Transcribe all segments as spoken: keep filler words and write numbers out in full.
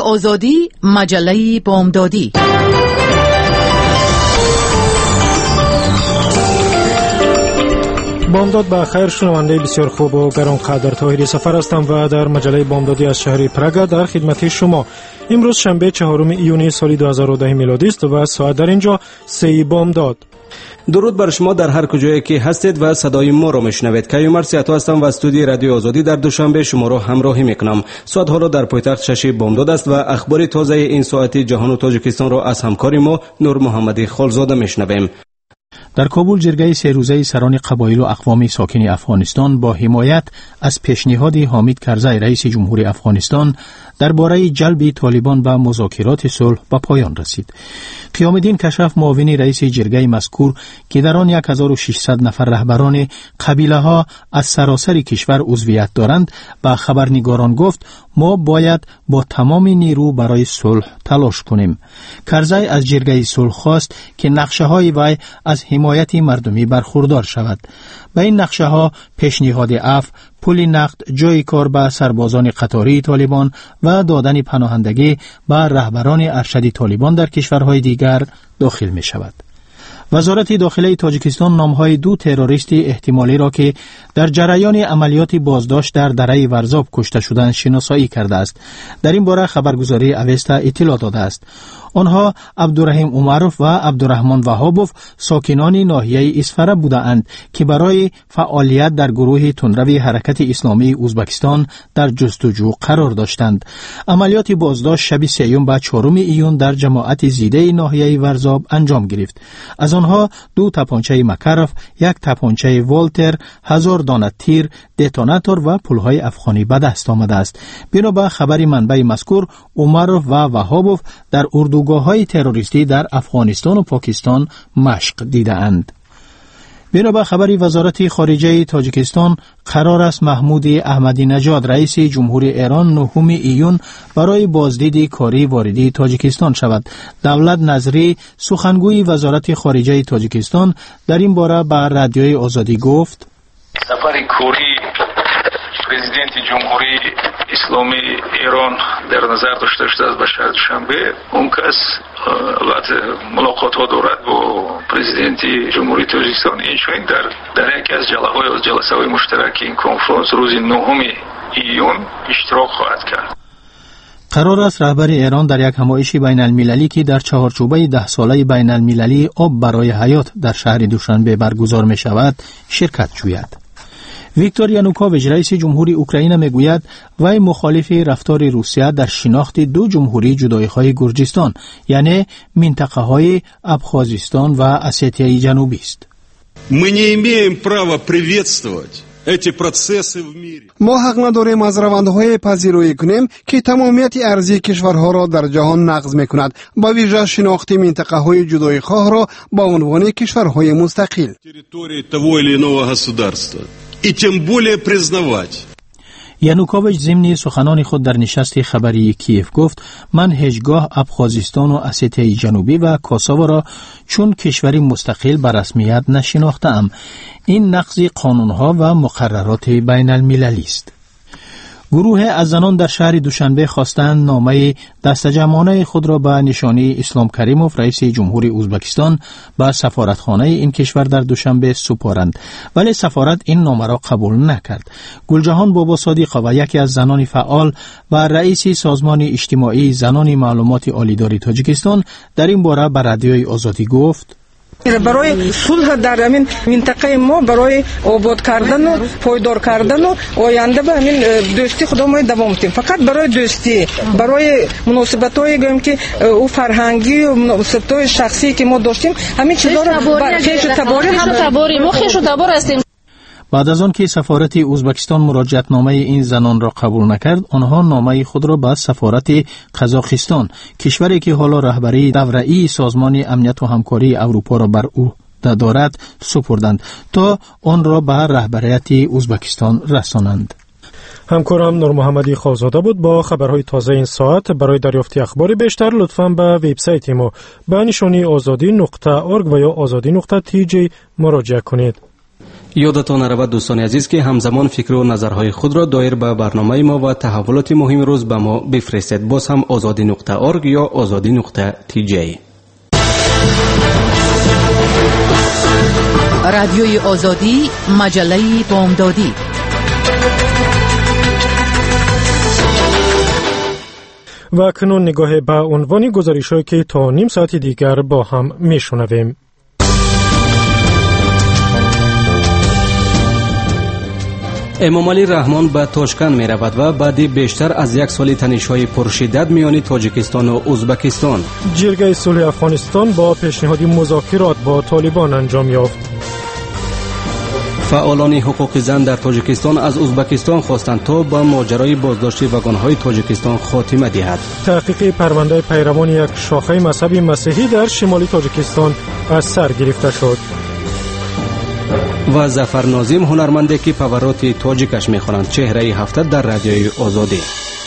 آزادی، مجله بامدادی. بامداد به خیر، شنونده بسیار خوب و گرانقدر، طاهری سفر هستم و در مجله بامدادی از شهر پراگ در خدمت شما. امروز شنبه چهارم ایون سال دو هزار و ده میلادی است و ساعت در اینجا سه بامداد. درود بر شما در هر کجایی که هستید و صدای ما را میشنوید. کیومر سیاتو هستم و استودیوی رادیو آزادی در دوشنبه شما را همراهی میکنم. ساعت حالا در پایتخت شش بامداد است و اخبار تازه این ساعت جهان و تاجیکستان را از همکار ما نور محمدی خالزاده میشنویم. در کابل جرگه سه روزه سران قبایل و اقوام ساکن افغانستان با حمایت از پیشنهاد حامد کرزی رئیس جمهوری افغانستان درباره جلب طالبان به مذاکرات صلح به پایان رسید. قیام الدین کشف معاون رئیس جرگه مذکور که در آن هزار و ششصد نفر رهبران قبیله ها از سراسر کشور عضویت دارند به خبرنگاران گفت ما باید با تمام نیرو برای صلح تلاش کنیم. کرزی از جرگه صلح خواست که نقشه های وی از حمایت مردمی برخوردار شود. به این نقشه ها پیشنهاد عفو، پول نقد، جای کار به سربازان قطاری طالبان و دادن پناهندگی به رهبران ارشد طالبان در کشورهای دیگر داخل می شود. وزارت داخله تاجیکستان نامهای دو تروریست احتمالی را که در جریان عملیات بازداشت در دره ورزاب کشته شدند شناسایی کرده است. در این باره خبرگزاری اوستا اطلاع داده است. آنها عبدالرحیم عمروف و عبدالرحمن وهابوف ساکنان ناحیه اسفره بودند که برای فعالیت در گروه تندرو حرکت اسلامی ازبکستان در جستجو قرار داشتند. عملیات بازداشت شب سیوم به چهارم ایون در جماعت زیده ناحیه ورزاب انجام گرفت. از آنها دو تپانچه مکرف، یک تپانچه والتر، هزار دانه تیر، دتوناتور و پولهای افغانی به دست آمده است. بنابر خبر منبع مذکور، عمروف و وهابوف در اردوگاه‌های تروریستی در افغانستان و پاکستان مشق دیده‌اند. بنابر خبری وزارت خارجه تاجیکستان قرار است محمود احمدی نژاد رئیس جمهوری ایران نهم ایون برای بازدید کاری واردی تاجیکستان شود. دولت نظری سخنگوی وزارت خارجه تاجیکستان در این باره به رادیوی آزادی گفت سفر کوری پرزیدنت جمهوری اسلامی ایران در نظر داشته شده است. به شهر دوشنبه اون کس البته ملاقات ها دارد با پرزیدنت جمهوری تاجیکستان. اینچنین در در یکی از جلسه‌های از جلسه‌های مشترک این کنفرانس روز نهم ایون اشتراک خواهد کرد. قرار است رهبر ایران در یک همایش بین المللی که در چهارچوبه ده ساله بین المللی آب برای حیات در شهر دوشنبه برگزار می شود شرکت جوید. ویکتور یانوکوویچ رئیس جمهوری اوکراین میگوید وی مخالف رفتار روسیه در شناخت دو جمهوری جدایی‌خواه گرجستان یعنی منطقه‌های ابخازستان و اسیتیای جنوبی است. ما نمی‌ایم право приветствовать эти процессы в мире. ما حق نداریم از روندهای پذیرایی کنیم که تمامیت ارضی کشورها را در جهان نقض می‌کند، با ویژه شناخت منطقه‌های جدایی‌خواه را با عنوان کشورهای مستقل. Территории того или иного государства. И тем более признавать. یانوکوویچ ضمن سخنان خود در نشست خبری کیف گفت من هیچگاه ابخازستان و اسیتیای جنوبی و کوسوو را چون کشوری مستقل به رسمیت نشناختم. این نقض قانونها و مقررات بین المللی است. گروه از زنان در شهر دوشنبه خواستند نامه دستجمعانه خود را به نشانی اسلام کریموف رئیس جمهوری ازبکستان به سفارتخانه این کشور در دوشنبه سپارند، ولی سفارت این نامه را قبول نکرد. گلجهان بابا صادق و یکی از زنان فعال و رئیس سازمان اجتماعی زنان معلومات عالیداری تاجیکستان در این باره به رادیوی آزادی گفت برای صلح در همین منطقه ما برای آباد کردن و پایدار کردن و آینده به همین دوستی خودمون دوام بدیم. فقط برای دوستی، برای مناسبت‌هایی گفتیم که او فرهنگی و مناسبت‌های شخصی که ما داشتیم همین چیزا رو خیش تباری هم تباری ما خیش تبار هستیم. بعد از آن که سفارت ازبکستان مراجعت نامه این زنان را قبول نکرد، آنها نامه خود را به سفارت قزاقستان، کشوری که حالا رهبری دوره‌ای سازمان امنیت و همکاری اروپا را بر او دارد، سپردند تا آن را به رهبریت ازبکستان رسانند. همکارم نور محمدی خالزاده بود با خبرهای تازه این ساعت. برای دریافت اخبار بیشتر لطفاً به وبسایت ما به نشانی آزادی نقطه اورگ و یا آزادی نقطه تی جی مراجعه کنید. یادتان رود دوستان عزیز که همزمان فکر و نظرهای خود را دایر به برنامه ما و تحولات مهم روز به ما بفرستید. باز هم آزادی نقطه اورگ یا آزادی نقطه تی جی. رادیوی آزادی، مجله بامدادی. و کنون نگاه به عنوان گزارش‌هایی که تا نیم ساعت دیگر با هم میشنویم. امام علی رحمان به تاشکند می رود و بعد بیشتر از یک سال تنش‌های پرشدت میان تاجیکستان و ازبکستان. جرگه صلح افغانستان با پیشنهاد مذاکرات با طالبان انجام یافت. فعالان حقوق زن در تاجیکستان از ازبکستان خواستند تا با ماجرای بازداشت واگن‌های تاجیکستان خاتمه دهد. تحقیق پرونده پیروان یک شاخه مذهبی مسیحی در شمالی تاجیکستان از سر گرفته شد. و ظفر ناظم هنرمندی که پورات تاجیکش می‌خوانند چهره هفته در رادیوی آزادی.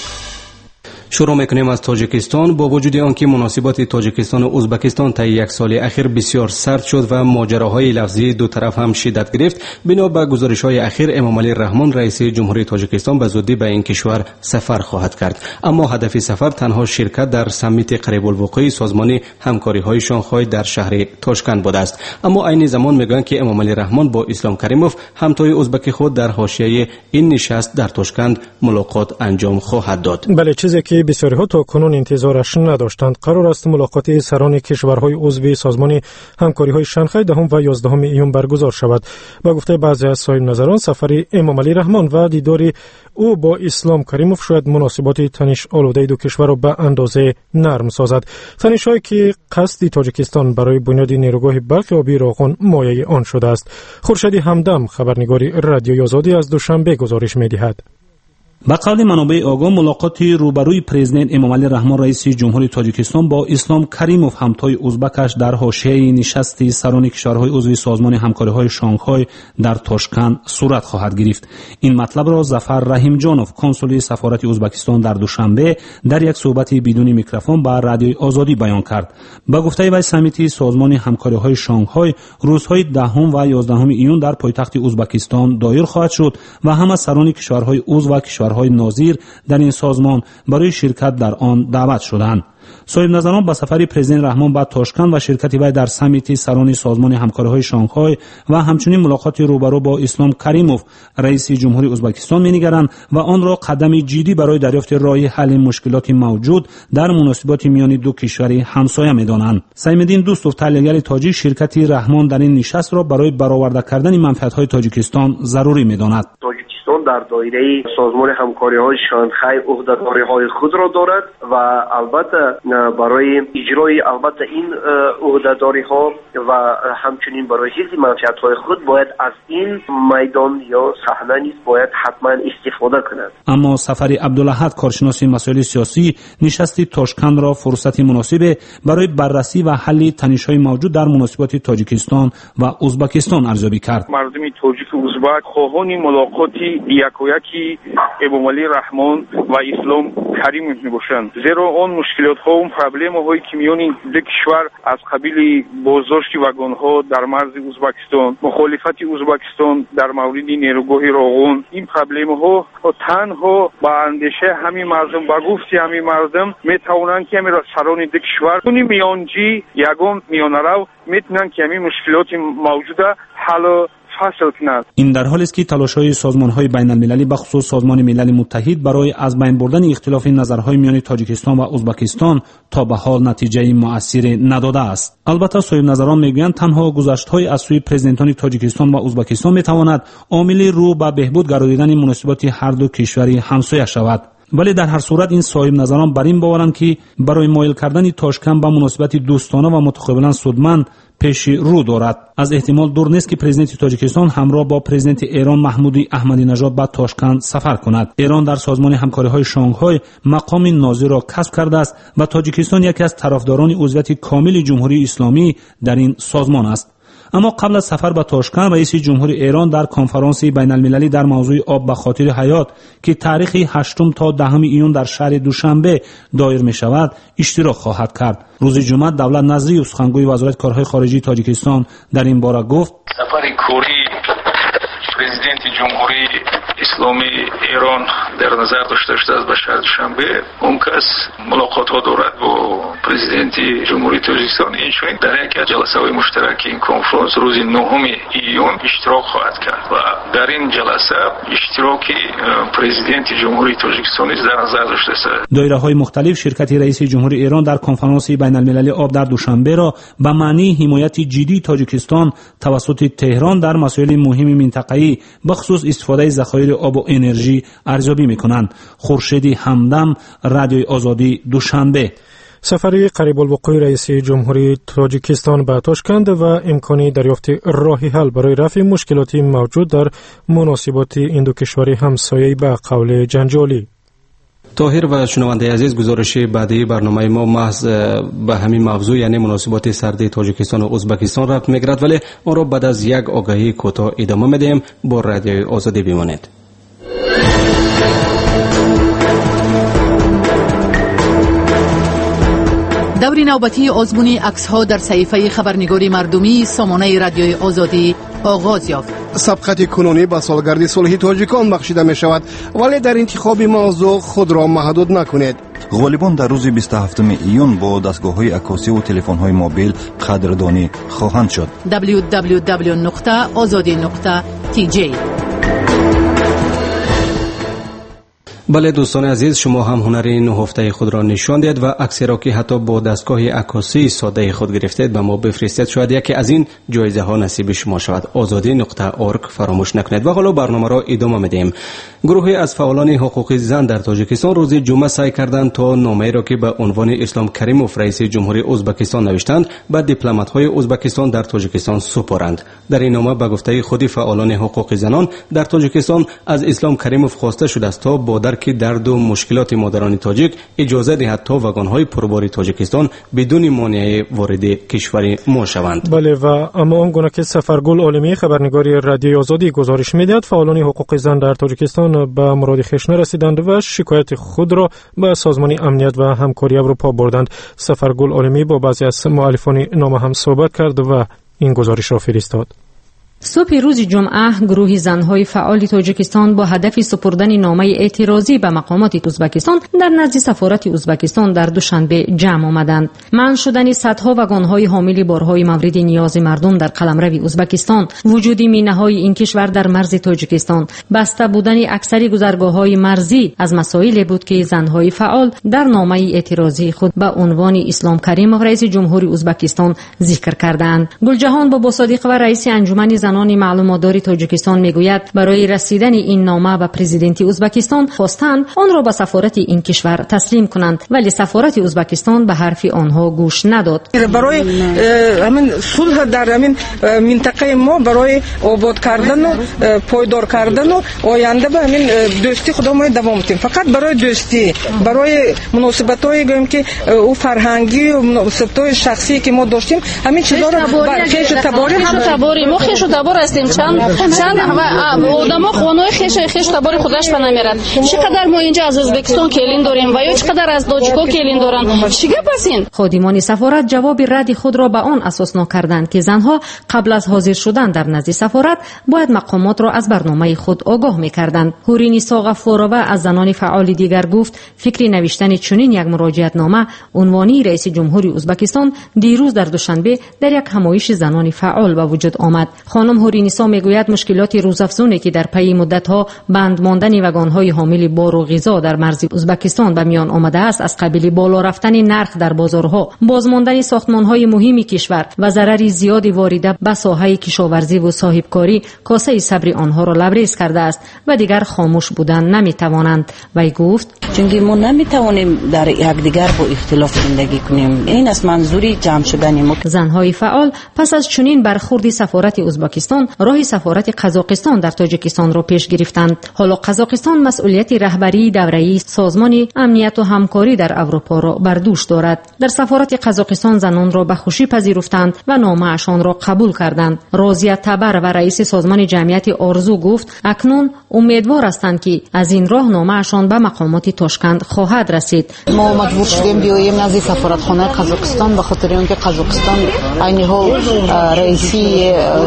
شروع میکنیم از تاجیکستان. با وجود آنکه مناسبات تاجیکستان و ازبکستان طی یک سال اخیر بسیار سرد شد و ماجراهای لفظی دو طرف هم شدت گرفت، بنا به گزارش‌های اخیر امام علی رحمان رئیس جمهوری تاجیکستان به زودی به این کشور سفر خواهد کرد. اما هدف سفر تنها شرکت در سمیت قریب الوقوع سازمان همکاری‌های شانگهای در شهر تاشکند بوده است. اما عین زمان میگویند که امام علی رحمان با اسلام کریموف همتای ازبک خود در حاشیه این نشست در تاشکند ملاقات انجام خواهد داد. بله، چیزی که بسیاری ها تا کنون انتظارش نداشتند. قرار است ملاقات سران کشورهای عضو سازمان همکاری‌های شانگهای دهم و یازدهم ایون برگزار شود. با گفته بعضی از صاحب نظران، سفر امام علی رحمان و دیدار او با اسلام کریموف شاید مناسبات تنش آلوده دو کشور را به اندازه نرم سازد. تنش‌هایی که قصد تاجیکستان برای بنیاد نیروگاه برق آبی راغون مایه آن شده است. خورشید همدم، خبرنگار رادیوی آزادی، از دوشنبه گزارش می‌دهد. با قول منابع آگاه، ملاقات روبروی پرزیدنت امام علی رحمان رئیس جمهوری تاجیکستان با اسلام کریموف همتای ازبکش در حاشیه نشست سران کشورهای عضو سازمان همکاری‌های شانگهای در تاشکند صورت خواهد گرفت. این مطلب را ظفر رحیم جانوف، کنسول سفارت ازبکستان در دوشنبه در یک صحبت بدون میکروفون با رادیوی آزادی بیان کرد. با گفته وی سمیت سازمان همکاری‌های شانگهای روزهای دهم و یازدهم ایون در پایتخت ازبکستان دایر خواهد شد و همه سران کشورهای عضو و کشور های ناظر در این سازمان برای شرکت در آن دعوت شدند. صاحب نظران با سفر پرزیدنت رحمان به تاشکند و شرکت وی در سمیت سران سازمان همکاری‌های شانگهای و همچنین ملاقات روبرو با اسلام کریموف رئیس جمهوری ازبکستان می‌نگرند و آن را قدمی جدی برای دریافت راه حل مشکلات موجود در مناسبات میان دو کشور همسایه می‌دانند. سیم‌الدین دوستوف، تحلیلگر تاجیک، شرکت رحمان در این نشست را برای برآورده کردن منفعت‌های تاجیکستان ضروری می‌داند. در دایره سازمان همکاری‌های شانگهای عهدهداری‌های خود را دارد و البته برای اجرای البته این عهدهداری‌ها و همچنین برای حفظ منفعت‌های خود باید از این میدان یا صحنه نیز باید حتما استفاده کند. اما سفر عبدالاحد، کارشناس مسائل سیاسی، نشست تاشکند را فرصتی مناسب برای بررسی و حل تنش‌های موجود در مناسبات تاجیکستان و ازبکستان ارزیابی کرد. مردم تاجیک و ازبک خواهان ملاقاتی یک و یکی امام علی رحمان و اسلام کریموف میباشند، زیرا آن مشکلات ها و پرابلم هایی که میان این دو کشور از قبیل بازداشت واگن ها در مرز ازبکستان، مخالفت ازبکستان در مورد نیروگاه راغون، این پرابلم ها تنها با اندیشه همین مردم با گفتی همین مردم میتوانند که همین سران دو کشور اون میانجی یگان میانرو میتونن که همین مشکلات موجوده حل این در حالی است که تلاش‌های سازمان‌های بین‌المللی به خصوص سازمان ملل متحد برای از بین بردن اختلاف نظرهای میان تاجیکستان و ازبکستان تا به حال نتیجه مؤثری نداده است. البته صاحب نظران میگویند تنها گذشت‌های از سوی پرزیدنتان تاجیکستان و ازبکستان میتواند عامل رو به بهبود گردیدن مناسبات هر دو کشور همسایه شود. ولی در هر صورت این صاحب نظران بر این باورند که برای مایل کردن تاشکند به مناسبت دوستانه و متقابلا سودمند پیش رو دارد. از احتمال دور نیست که پرزیدنت تاجیکستان همراه با پرزیدنت ایران محمود احمدی نژاد به تاشکند سفر کند. ایران در سازمان همکاری‌های شانگهای مقام ناظر را کسب کرده است و تاجیکستان یکی از طرفداران عضویت کامل جمهوری اسلامی در این سازمان است. اما قبل از سفر به تاشکند، رئیس جمهوری ایران در کنفرانس بین‌المللی در موضوع آب به خاطر حیات که تاریخ هشتم تا دهم ایون در شهر دوشنبه دایر می شود اشتراک خواهد کرد. روز جمعه دولت نظری سخنگوی وزارت کارهای خارجی تاجیکستان در این باره گفت: سفر کوری президенти ҷумҳурии исломии эрон дар назар дошта шудааст ба шаҳри душанбе. он кас мулоқотҳо дорад бо президенти ҷумҳурии тоҷикистон. инчунин дар яке аз ҷаласаҳои муштараки ин конфронс рӯзи нӯҳуми июн иштирок хоҳад кард ва дар ин ҷаласа иштироки президенти ҷумҳурии тоҷикистон низ дар назар дошта шуд. доираҳои мухталиф ширкати раиси ҷумҳурии эрон дар конференсияи байналмилалии об дар душанберо ба маънии ҳимояти ҷиддии тоҷикистон тавассути теҳрон дар масоили муҳими минтақаӣ бахусус истифодаи захоири обу энержӣ арзёбӣ мекунанд. хуршеди ҳамдам, радиои озодӣ, душанбе. сафари қарибулвуқӯи раиси ҷумҳурии тоҷикистон ба Тошкент ва имкони дарёфти роҳи ҳал барои рафъи мушкилоти мавҷуд дар муносиботи ин ду кишвари ҳамсояи ба қавли ҷанҷолӣ. طاهر و شنونده عزیز، گزارش بعدی برنامه ما محض به همین موضوع یعنی مناسبات سردی تاجیکستان و ازبکستان ربط میگیرد، ولی آن را بعد از یک آگاهی کوتاه ادامه میدیم. با رادیوی آزادی بمانید. دوری نوبتی آزمون عکس‌ها در صحیفه خبرنگاری مردمی سامانه رادیوی آزادی آغاز یافت. سبقت کنونی با سالگرد صلح تاجیکان بخشیده می شود، ولی در انتخاب موضوع خود را محدود نکنید. غالبان در روز بیست و هفتم ایون با دستگاه‌های عکاسی و تلفن‌های موبیل قدردانی خواهند شد. دبلیو دبلیو دبلیو نقطه آزادی نقطه تی جی. بله دوستان عزیز، شما هم هنر نهفته خود را نشان دهید و عکسی را که حتی با دستگاه عکاسی ساده خود گرفتید به ما بفرستید، شاید یکی از این جایزه ها نصیب شما شود. آزادی نقطه اورگ فراموش نکنید. و حالا برنامه را ادامه میدیم. گروهی از فعالان حقوق زن در تاجیکستان روز جمعه سعی کردند تا نامه‌ای را که به عنوان اسلام کریموف رئیس جمهوری ازبکستان نوشتند به دیپلمات‌های ازبکستان در تاجیکستان سپارند. در این نامه به گفته خود فعالان حقوق زنان در تاجیکستان از اسلام کریموف خواسته شده است تا با درک درد و مشکلات مادران تاجیک اجازه دهد تا واگن‌های پرباری تاجیکستان بدون مانع وارد کشور ما شوند. بله، و اما آنگونه که سفرگل عالمی خبرنگاری رادیوی آزادی گزارش می‌دهد، فعالان حقوق زن در تاجیکستان به مراد خویش نرسیدند و شکایت خود را به سازمان امنیت و همکاری اروپا بردند. سفرگل عالمی با بعضی از مؤلفان نامه هم صحبت کرد و این گزارش را فرستاد. صبح روز جمعه گروه زنهای فعال تاجیکستان با هدف سپردن نامه اعتراضی به مقامات ازبکستان در نزد سفارت ازبکستان در دوشنبه جمع آمدند. منع شدن صدها واگن‌های حامل بارهای مورد نیاز مردم در قلمرو ازبکستان، وجود مینه‌های این کشور در مرز تاجیکستان، بسته بودن اکثر گذرگاه‌های مرزی از مسائلی بود که زنهای فعال در نامه اعتراضی خود به عنوان اسلام کریموف رئیس جمهوری ازبکستان ذکر کردند. گلجهان بابا صادق و رئیس انجمن زنان معلوماتدار تاجیکستان میگوید برای رسیدن این نامه به پرزیدنت ازبکستان خواستند آن را به سفارت این کشور تسلیم کنند، ولی سفارت ازبکستان به حرف آنها گوش نداد. برای همین صلح در همین منطقه ما برای آباد کردن و پایدار کردن و آینده به همین دوستی خود ما دوام میدیم. فقط برای دوستی، برای مناسبت‌های گویم که او فرهنگی و مناسبت‌های شخصی که ما داشتیم، همین چیزا رو برکش تباری ما خیش تبار هستیم. چند چند آدما خونای خیش خیش تبار خودش نمیرد. چقدر ما اینجا از ازبکستان کلین داریم و یا چقدر از تاجیکا کلین دارن. چیگه پسین؟ خادمان سفارت جواب رد خود را به آن اساس نکردند که زنها قبل از حاضر شدن در نزد سفارت باید مقامات را از برنامه خود آگاه می‌کردند. هورینیسا غفورова از زنان فعال دیگر گفت فکر نوشتن چنین یک مراجعت نامه عنوانی رئیس جمهوری ازبکستان دیروز در دوشنبه در یک همایش زنان فعال به وجود آمد. خانم هورینیسا میگوید مشکلات روزافزونی که در پی مدت‌ها بند ماندن واگن‌های حامل بار و غذا در مرز ازبکستان به میان آمده است، از قبیل بالا رفتن نرخ در بازارها، بازماندن ساختمان‌های مهم کشور و ضرر زیاد وارده به ساحه کشاورزی و صاحبکاری کاسه صبر آنها را لبریز کرده است و دیگر خاموش بودن نمی‌توانند. وی گفت چون ما نمی‌توانیم در یکدیگر با اختلاف زندگی کنیم. این از منظوری جمع شدن ما. زن‌های فعال پس از چنین برخورد سفارت ازبکستان راه سفارت قزاقستان در تاجیکستان را پیش گرفتند. حالا قزاقستان مسئولیت رهبری دوره‌ای سازمان امنیت و همکاری در اروپا را بر دوش دارد. در سفارت قزاقستان زنان را به خوشی پذیرفتند و نامه‌شان را قبول کردند. رازیه تبر و رئیس سازمان جمعیت آرزو گفت اکنون امیدوار هستند که از این راه نامه‌شان به مقامات تاشکند خواهد رسید. ما مجبور شدیم بیاییم نزد سفارتخانه قزاقستان به خاطر اینکه قزاقستان عین حال رئیسی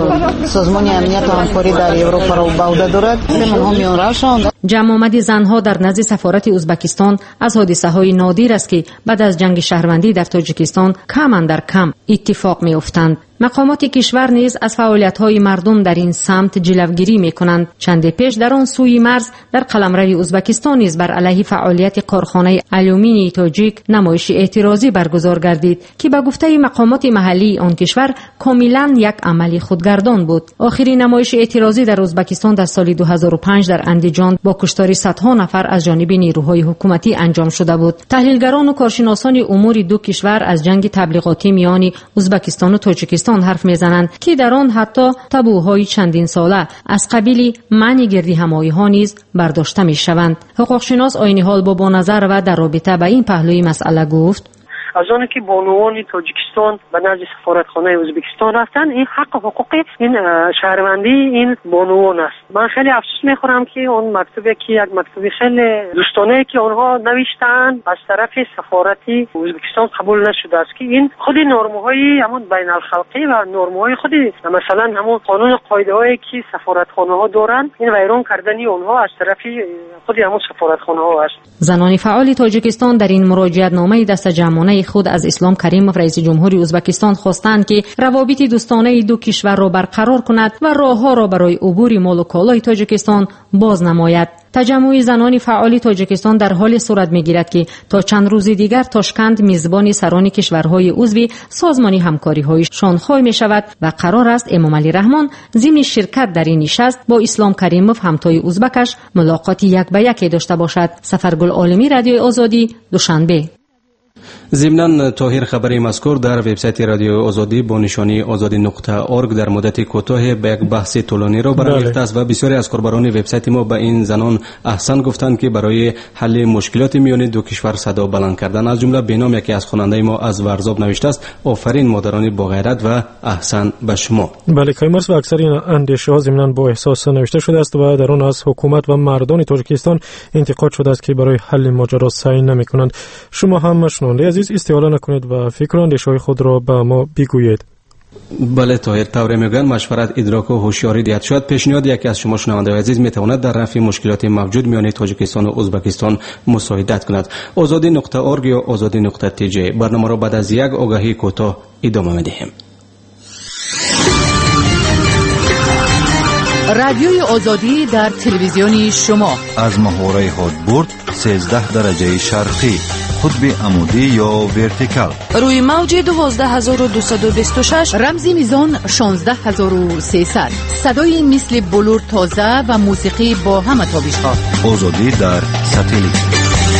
سازمان امنیت و همکاری در اروپا را به عهده دارد. اونها میان روشن. جمع آمد زنها در نزد سفارت ازبکستان از حادثه های نادر است که بعد از جنگ شهروندی در تاجیکستان کم اندر کم اتفاق می افتند. مقامات کشور نیز از فعالیت‌های مردم در این سمت جلوگیری می‌کنند. چند پیش در آن سوی مرز در قلمرو ازبکستان نیز بر علیه فعالیت کارخانه آلومینی تاجیک نمایش اعتراضی برگزار گردید که به گفته مقامات محلی آن کشور کاملاً یک عمل خودگردان بود. آخرین نمایش اعتراضی در ازبکستان در سال دو هزار و پنج در اندیجان با کشتار صدها نفر از جانب نیروهای حکومتی انجام شده بود. تحلیلگران و کارشناسان امور دو کشور از جنگ تبلیغاتی میان ازبکستان و تاجیکستان حرف میزنند که در آن حتی تابوهای چندین ساله از قبیل منع گردی همایی ها نیز برداشته می شوند. حقوقشناس آینی حال با با نظر و در رابطه به این پهلوی مسئله گفت: از آنه که بانوان تاجیکستان به نزد سفارتخانه ازبکستان رفتن، این حق و حقوق این شهروندی این بانوان است. من خیلی افسوس میخورم که اون مکتوبی که یک مکتوبی خیلی دوستانه که آنها نوشتن از طرف سفارتی ازبکستان قبول نشده است که این خود نرم‌های همون بین الخلقی و نرم‌های خود مثلا همون قانون قاعده‌ای که سفارتخانه‌ها دارن، این ویران کردنی آنها از طرف خود همون سفارتخانه‌ها است. زنان فعال تاجیکستان در این مراجعت نامه دست جمعانه خود از اسلام کریموف رئیس جمهوری ازبکستان خواستند که روابط دوستانه دو کشور را برقرار کند و راهها را برای عبور مال و کالای تاجیکستان باز نماید. تجمع زنان فعال تاجیکستان در حال صورت می‌گیرد که تا چند روز دیگر تاشکند میزبان سران کشورهای عضو سازمان همکاری‌های شانگهای می‌شود و قرار است امامعلی رحمان ضمن شرکت در این نشست با اسلام کریموف همتای ازبکش ملاقاتی یک به یک داشته باشد. سفرگل عالمی، رادیوی آزادی، دوشنبه. ضمناً طاهر خبری مذکور در وبسایت رادیو آزادی با نشانی آزادی نقطه اورگ در مدت کوتاه به یک بحث طولانی را برآورده است و بسیاری از کاربران وبسایت ما به این زنان احسان گفتند که برای حل مشکلات میان دو کشور صدا بلند کردن. از جمله بینام یکی از خواننده ما از ورزاب نوشته است: آفرین مادران با غیرت و احسان به شما. بله، کایمرس و اکثر این اندیشه ها ضمناً با احساس نوشته شده است و در آن از حکومت و مردان تاجیکستان انتقاد شده است که برای حل ماجرا سعی نمی‌کنند. شما هم شنونده عزیز استیاله نکنید و فکر و اندیشه‌های خود را به ما بگویید. بله طاهر، طور میگن مشورت، ادراک و هوشیاری دیت شد. پیشنهاد یکی از شما شنونده عزیز میتواند در رفع مشکلات موجود میان تاجیکستان و ازبکستان مساعدت کند. آزادی نقطه اورگ یا آزادی نقطه تی جی. برنامه را بعد از یک آگاهی کوتاه ادامه میدهیم. رادیوی آزادی در تلویزیونی شما از محوره هادبورد سیزده درجه شرقی، قطب عمودی یا ورتیکال، روی موج دوازده هزار و دویست و بیست و شش، رمزی میزان شانزده هزار و سیصد، صدای مثل بلور تازه و موسیقی با همه تابش‌ها. آزادی در ساتلیت.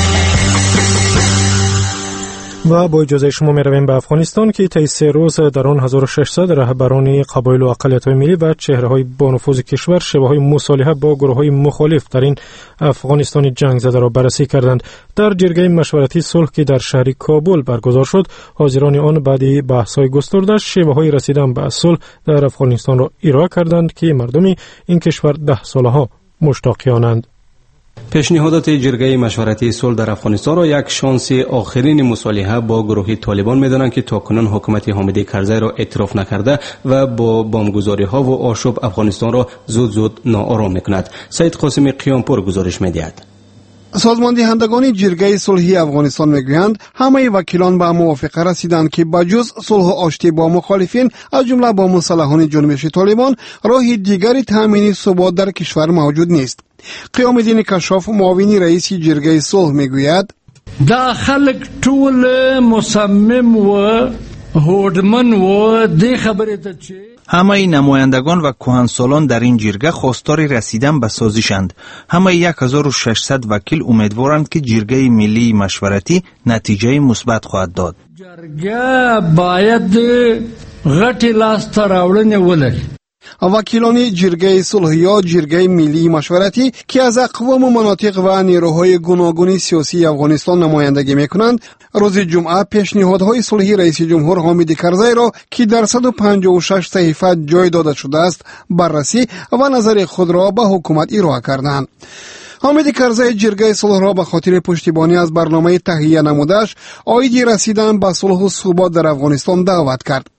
و با اجازه شما می رویم به افغانستان که طی سه روز در آن هزار و ششصد رهبران قبایل و اقلیت‌های ملی و چهره‌های با نفوذ کشور شبه‌های مصالحه با گروه‌های مخالف در این افغانستان جنگ زده را بررسی کردند. در جرگه مشورتی صلح که در شهر کابل برگزار شد، حاضران آن بعد بحث‌های گسترده شبه‌های رسیدن به صلح در افغانستان را ارائه کردند که مردم این کشور ده سالها مشتاقانند. پیشنهادات جرگه مشورتی صلح در افغانستان را یک شانس آخرین مصالحه با گروه طالبان می‌دانند که تاکنون حکومت حامد کرزی را اعتراف نکرده و با بمبگذاری‌ها و آشوب افغانستان را زود زود ناآرام می‌کند. سید قاسمی قیامپور گزارش می‌دهد. سازمان دهندگان جرگه صلحی افغانستان میگویند همه وکیلان به موافقه رسیدند که بجز صلح و آشتی با مخالفین از جمله با مسلحان جنبش طالبان راه دیگری تامین ثبات در کشور موجود نیست. قیام الدین کشاف معاون رئیس جرگه صلح میگوید دا خلق ټول مصمم و هودمن و دی خبره ته چې همه نمایندگان و کهنسالان در این جرگه خواستار رسیدن به سازشند. همه یک هزار و ششصد وکیل امیدوارند که جرگه ملی مشورتی نتیجه مثبت خواهد داد. جرگه باید غټ لاس ته راوړنې ولري. وکیلان جرگه صلح یا جرگه ملی مشورتی که از اقوام مناطق و نیروهای گوناگون سیاسی افغانستان نمایندگی میکنند، روز جمعه پیشنهادهای صلحی رئیس جمهور حامد کرزی را که در صد و پنجاه و شش صحیفه جای داده شده است بررسی و نظر خود را به حکومت ارائه کردند. حامد کرزی جرگه صلح را به خاطر پشتیبانی از برنامه تهیه نمودش عاید رسیدن به صلح و ثبات در افغانستان دعوت کرد.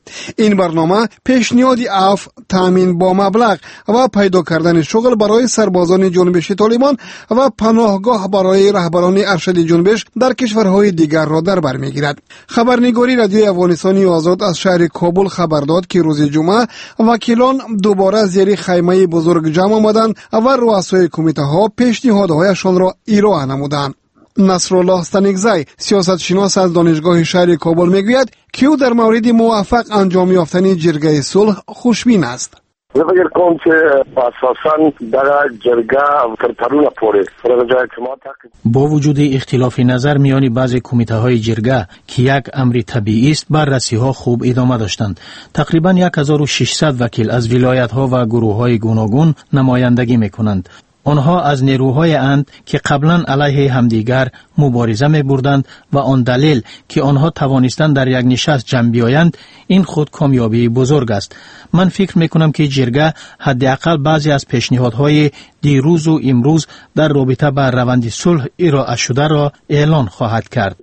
این برنامه پیشنهاد عفو، تامین با مبلغ و پیدا کردن شغل برای سربازان جنبش طالبان و پناهگاه برای رهبران ارشد جنبش در کشورهای دیگر را در بر میگیرد. خبرنگاری رادیوی افغانستانی آزاد از شهر کابل خبر داد که روز جمعه وکیلان دوباره زیر خیمه بزرگ جمع آمدند و رؤسای کمیته ها پیشنهادهایشان را ایرا نمودند. نصرالله استنگزی سیاستشناس از دانشگاه شهر کابل میگوید که او در مورد موفق انجام یافتن جرگه صلح خوشبین است. زه فکر کوم چې اساساً دغه جرګه تر پرونه پورې پروژه اعتماد با وجود اختلاف نظر میان بعضی کمیته های جرگه که یک امر طبیعی است، بررسی ها خوب ادامه داشتند. تقریبا هزار و ششصد وکیل از ولایت ها و گروه های گوناگون نمایندگی میکنند. آنها از نیروهای اند که قبلا علیه همدیگر مبارزه می بردند و آن دلیل که آنها توانستند در یک نشست جمع بیایند، این خود کامیابی بزرگ است. من فکر می کنم که جرگه حداقل بعضی از پیشنهادهای دیروز و امروز در رابطه با روند صلح ارائه شده را اعلان خواهد کرد.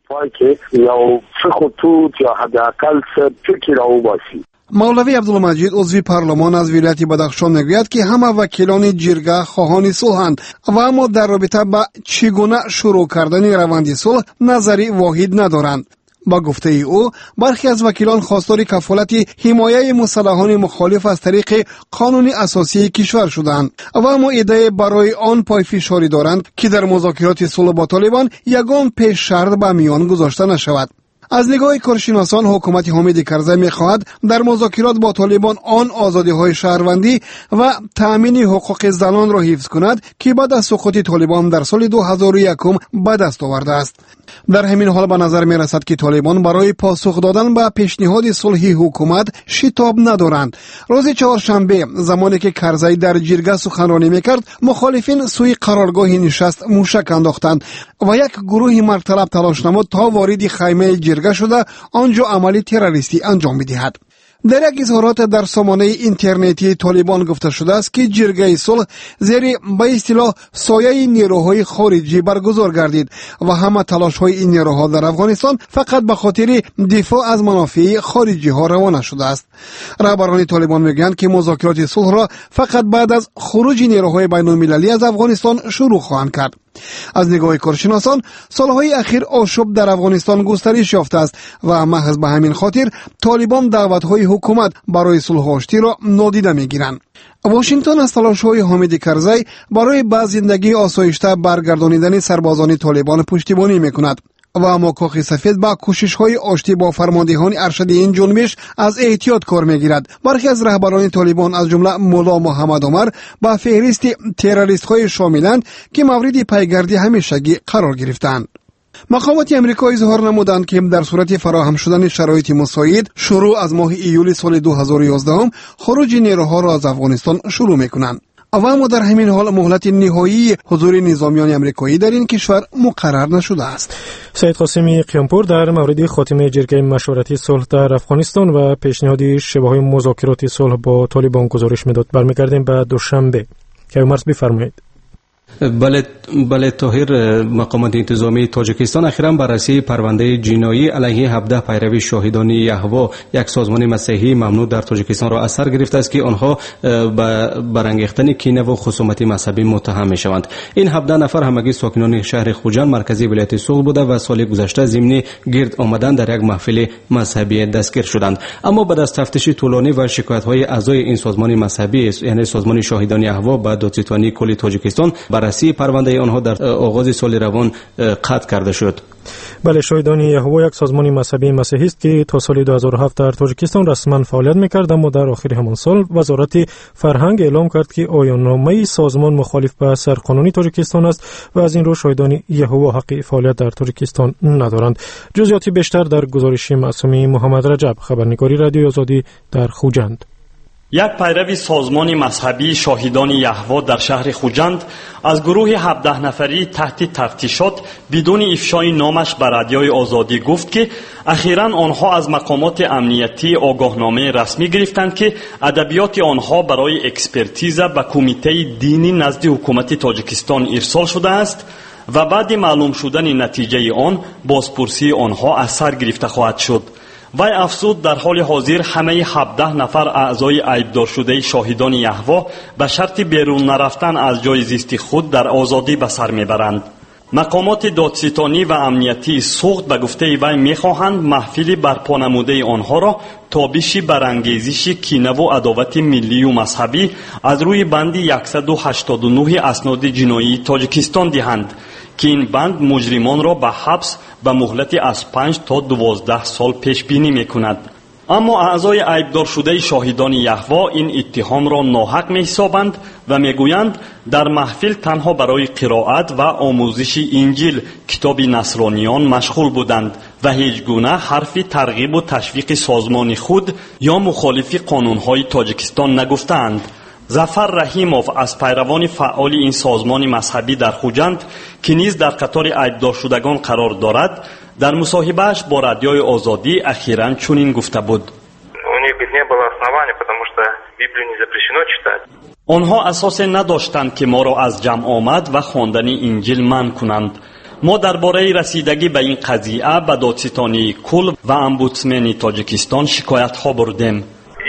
مولوی عبدالمجید عضو پارلمان از ولایت بدخشان میگوید که همه وکیلان جرگه خواهان صلحند و اما در رابطه با چگونه شروع کردن روند صلح نظری واحد ندارند. با گفته او برخی از وکیلان خواستار کفالت حمایه مسلحان مخالف از طریق قانون اساسی کشور شدند و اما ایده برای آن پای فشاری دارند که در مذاکرات صلح با طالبان یگان پیش شرط به میان گذاشته نشود. از نگاه کارشناسان حکومت حامد کرزی می‌خواهد در مذاکرات با طالبان آن آزادی‌های شهروندی و تأمین حقوق زنان را حفظ کند که بعد از سقوط طالبان در سال دو هزار و یک به دست آورده است. در همین حال به نظر می‌رسد که طالبان برای پاسخ دادن به پیشنهاد صلحی حکومت شتاب ندارند. روز چهارشنبه زمانی که کرزی در جرگه سخنرانی می‌کرد، مخالفین سوی قرارگاه نشست موشک انداختند و یک گروه مرطلب تلاش نمود تا وارد خیمه جرگه شده آنجا عملی تروریستی انجام می‌دهد. در یک اظهارات در سامانه اینترنتی طالبان گفته شده است که جرگه صلح زیر به اصطلاح سایه نیروهای خارجی برگزار گردید و همه تلاش‌های این نیروها در افغانستان فقط به خاطر دفاع از منافع خارجی ها روانه شده است. رهبران طالبان میگویند که مذاکرات صلح را فقط بعد از خروج نیروهای بین‌المللی از افغانستان شروع خواهند کرد. از نگاه کارشناسان سالهای اخیر آشوب در افغانستان گسترش یافته است و محض به همین خاطر طالبان دعوت‌های حکومت برای صلح آشتی را نادیده می‌گیرند. واشنگتن از تلاش‌های حامد کرزی برای به زندگی آسایشته برگردانیدن سربازان طالبان پشتیبانی می‌کند و اما کاخ سفید با کوشش‌های آشتی با فرماندهان ارشد این جنبش از احتیاط کار می‌گیرد. برخی از رهبران طالبان از جمله مولا محمد عمر با فهرست تروریست‌های شاملند که مورد پیگیری همیشگی قرار گرفتند. مقامات امریکا اظهار نمودند که در صورت فراهم شدن شرایط مساعد شروع از ماه ایول سال دو هزار و یازده خروج نیروها را از افغانستان شروع می‌کنند. و اما در همین حال مهلت نهایی حضور نظامیان امریکایی در این کشور مقرر نشده است. سید قاسمی قیامپور در مورد خاتمه جرگه مشورتی صلح در افغانستان و پیشنهاد شبهه مذاکرات صلح با طالبان گزارش میداد. برمیگردیم به دوشنبه. کیومرث بفرمایید. بله بله طاهر، مقامات انتظامی تاجیکستان اخیراً بررسی پرونده جنایی علیه هفده پیرو شاهدان یهوه، یک سازمان مسیحی ممنوع در تاجیکستان را از سر گرفته است که آنها به برانگیختن کینه و خصومت مذهبی متهم میشوند. این هفده نفر همگی ساکنان شهر خوجند مرکزی ولایت سوغ بوده و سال گذشته ضمن گرد آمدن در یک محفل مذهبی دستگیر شدند. اما بعد از تفتیش طولانی و شکایت‌های اعضای این سازمان مذهبی یعنی سازمان شاهدان یهوه به دادستانی کل تاجیکستان بررسی پرونده آنها در آغاز سال روان قطع کرده شد. بله، شاهدان یهوه یک سازمان مذهبی مسیحی است که تا سال دو هزار و هفت در تاجیکستان رسما فعالیت می‌کرد، اما در آخر همان سال وزارت فرهنگ اعلام کرد که آیین‌نامه سازمان مخالف با سرقانونی تاجیکستان است و از این رو شاهدان یهوه حق فعالیت در تاجیکستان ندارند. جزئیات بیشتر در گزارش معصومی محمد رجب، خبرنگاری رادیوی آزادی در خوجند. یک پیرو سازمان مذهبی شاهدان یهوه در شهر خوجند از گروه هفده نفری تحت تفتیشات بدون افشای نامش به رادیوی آزادی گفت که اخیراً آنها از مقامات امنیتی آگاهنامه رسمی گرفتند که ادبیات آنها برای اکسپرتیزه به کمیته دینی نزد حکومت تاجیکستان ارسال شده است و بعد معلوم شدن نتیجه آن بازپرسی آنها از سر گرفته خواهد شد. وی افزود در حال حاضر همه هفده نفر اعضای عیبدار شده شاهدان یهوه به شرط بیرون نرفتن از جای زیست خود در آزادی به سر میبرند. مقامات دادستانی و امنیتی سوخت به گفته وی میخواهند محفل برپا نموده آنها را تابشی برانگیزش کینه و عداوت ملی و مذهبی از روی بند صد و هشتاد و نه اسناد جنایی تاجیکستان دهند که این بند مجرمان را به حبس به مهلت از پنج تا دوازده سال پیش بینی میکند. اما اعضای عیبدار شده شاهدان یهوه این اتهام را ناحق می‌حسابند و میگویند در محفل تنها برای قرائت و آموزش انجیل کتاب نصرانیان مشغول بودند و هیچ گونه حرف ترغیب و تشویق سازمان خود یا مخالف قانون‌های تاجیکستان نگفتند. ظفر رحیموف از پیروان فعال این سازمان مذهبی در خوجند که نیز در قطار عیبدار شدگان قرار دارد در مصاحبه‌اش با رادیوی آزادی اخیراً چنین گفته بود: آنها اساس نداشتند که ما را از جمع آمد و خواندن انجیل منع کنند. ما درباره رسیدگی به این قضیه به دادستانی کل و امبودسمن تاجیکستان شکایت ها بردیم.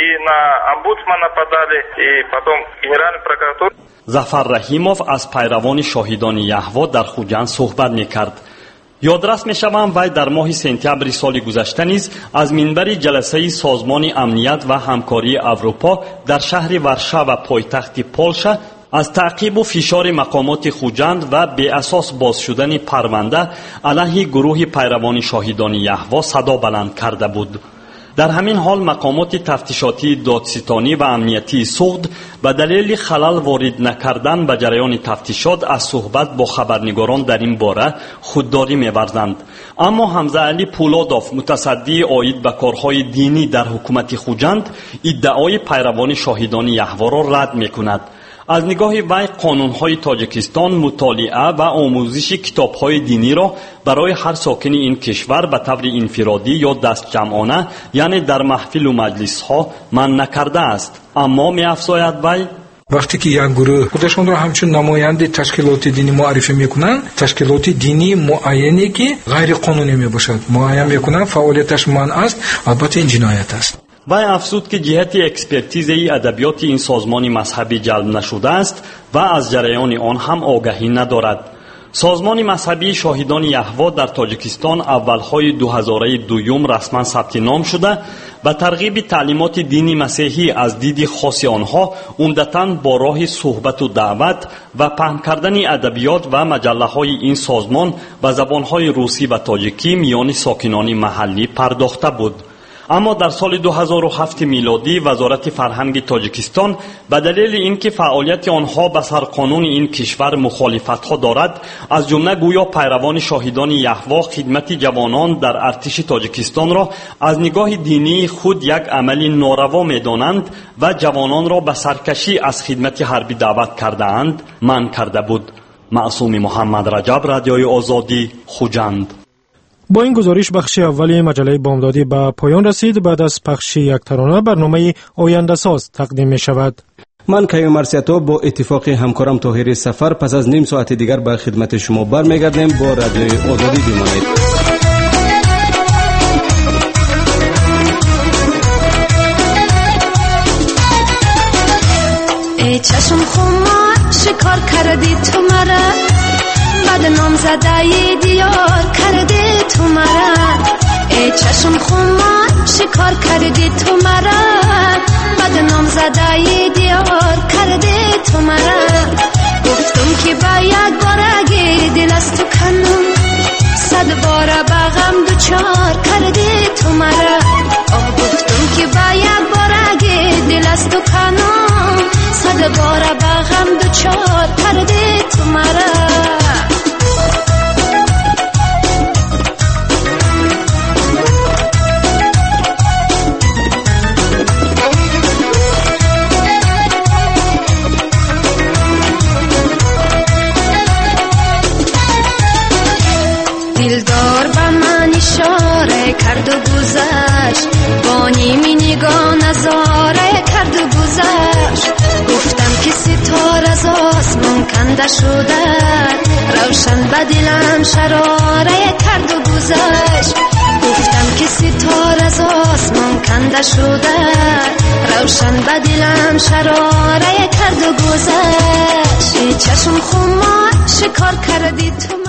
ظفر رحیموف از پیروان شاهدان یهوه در خوجند صحبت می‌کرد. یادرس می‌شوم وی در ماه سپتامبر سال گذشته نیز از منبر جلسه سازمان امنیت و همکاری اروپا در شهر ورشا و پایتخت پولشا از تعقیب و فشار مقامات خوجند و بی اساس باز شدن پرونده علیه گروه پیروان شاهدان یهوه صدا بلند کرده بود. در همین حال مقامات تفتیشاتی دادستانی و امنیتی سوخت به دلیل خلل وارد نکردن به جریان تفتیشات از صحبت با خبرنگاران در این باره خودداری می‌ورزند. اما حمزه علی پولادوف متصدی عاید به کارهای دینی در حکومت خوجند ادعای پیروان شاهدان یهوه را رد می‌کند. از نگاه وی قانون‌های تاجیکستان مطالعه و آموزش کتاب‌های دینی را برای هر ساکن این کشور به طور انفرادی یا دست جمعانه یعنی در محفل و مجلس‌ها منع نکرده است. اما می‌افزاید وی وقتی که یک گروه خودشون را همچون نماینده تشکیلات دینی معرفی میکنن، تشکیلات دینی معینی که غیر قانونی میباشد معین میکنن، فعالیتش منع است، البته این جنایت است. وی افزود که جهت اکسپرتیزی ادبیات این سازمان مذهبی جلب نشده است و از جریان آن هم آگاهی ندارد. سازمان مذهبی شاهدان یهوه در تاجیکستان اولهای دو هزار و دو رسما ثبت نام شده و ترغیب تعلیمات دینی مسیحی از دید خاص آنها عمدتاً با راه صحبت و دعوت و پهن کردن ادبیات و مجله های این سازمان به زبانهای روسی و تاجیکی میان ساکنان محلی پرداخته بود. اما در سال دو هزار و هفت میلادی وزارت فرهنگ تاجیکستان به دلیل اینکه فعالیت آنها به سرقانون این کشور مخالفت‌ها دارد، از جمله گویا پیروان شاهدان یهوه خدمت جوانان در ارتش تاجیکستان را از نگاه دینی خود یک عمل ناروا می‌دانند و جوانان را به سرکشی از خدمت حربی دعوت کرده‌اند منع کرده بود. معصوم محمد رجب، رادیوی آزادی، خوجند. با این گزارش بخش اولی مجله بامدادی به پایان رسید. بعد از پخش یک ترانه برنامه آینده ساز تقدیم می شود. من کیوم مرسیاتو با اتفاق همکارم طاهری سفر پس از نیم ساعت دیگر به خدمت شما برمیگردیم. با رادیوی آزادی بمانید. ای چشم خمار شکار کردی تو مرا، بعد نام زده دیار کردی تو مرا. ای چشم خمار شکار کردی تو مرا، بعد نام زده دیار کردی تو مرا. گفتم که باید بارگی دل از تو کنم، صد بار بغم دوچار کردی تو مرا. آه گفتم که باید بارگی دل از تو کنم، صد بار بغم دوچار کردی تو مرا. دلدار به من اشاره کرد و گذشت، با نیمی نگاه نظاره کرد و گذشت. گفتم که ستاره از آسمان کنده شده، روشن به دلم شراره کرد و گذشت. گفتم که ستاره از روشن به دلم شراره کرد و گذشت. چشم خمار شکار کردی تو